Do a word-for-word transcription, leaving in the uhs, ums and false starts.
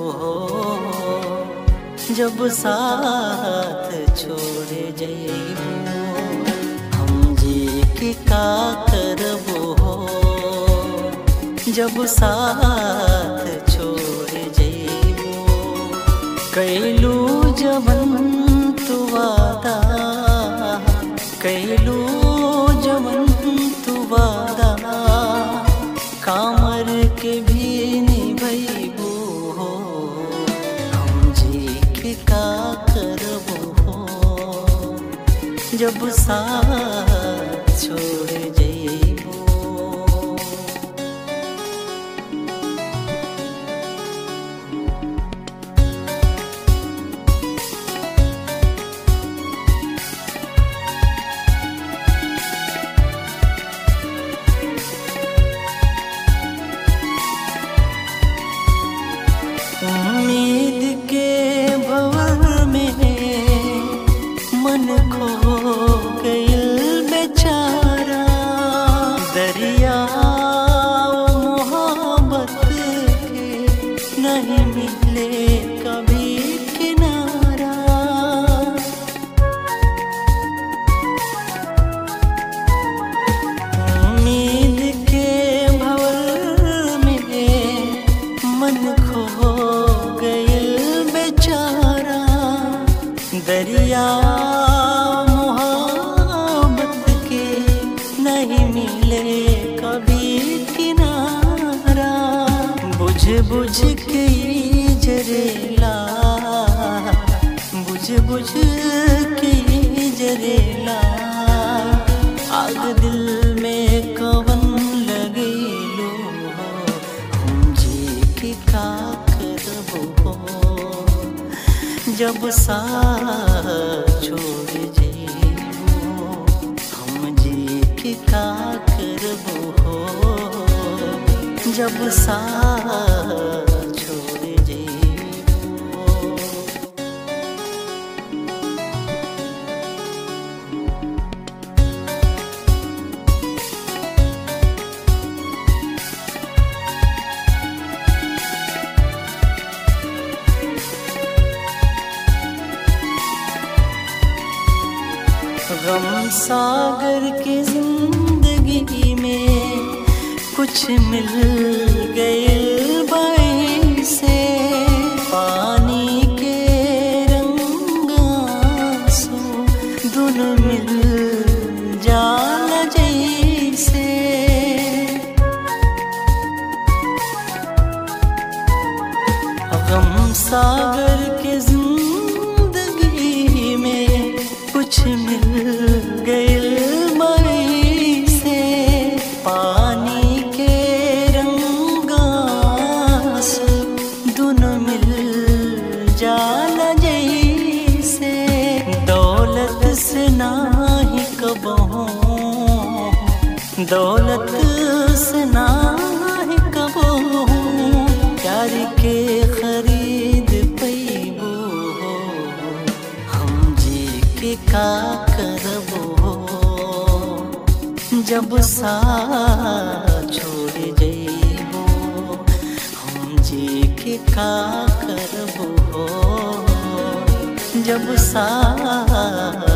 जब साथ छोड़ जइबो हम जी के का करबो हो। जब साथ छोड़ जइबो कैलू जवन तू वादा, कैलू जवन तू वादा कामर के भी निभइबो हो। हम जी के का करबो हो जब साथ छोड़ जइबो। उम्मीद के भंवर में मन खो गइल बेचारा, दरिया मोहब्बत के नहीं मिले कभी किनारा। उम्मीद के भंवर में मन खो दरिया मोहब्बत के नहीं मिले कभी किनारा। बुझ बुझ के जरेला, बुझ बुझ के जरेला आग दिल में कवन लगेलो हो। हम जी के का करबो जब साथ छोड़ जइबो हम जी के का करबो हो जब साथ छोड़ जइबो। गम सागर की जिंदगी में कुछ मिल गए बाई से, पानी के रंग आंसू दोनों मिल जाला जैसे। गम सागर के जिंदगी में कुछ मिल गइल मई से, पानी के रंग आंसू दोनों मिल जाला जैसे। दौलत से नाही कबहू, दौलत से नाही कबहू प्यार के खरीद पैबो हो। हम जी के का करबो जब साथ छोड़ जइबो हम जी के का करबो जब साथ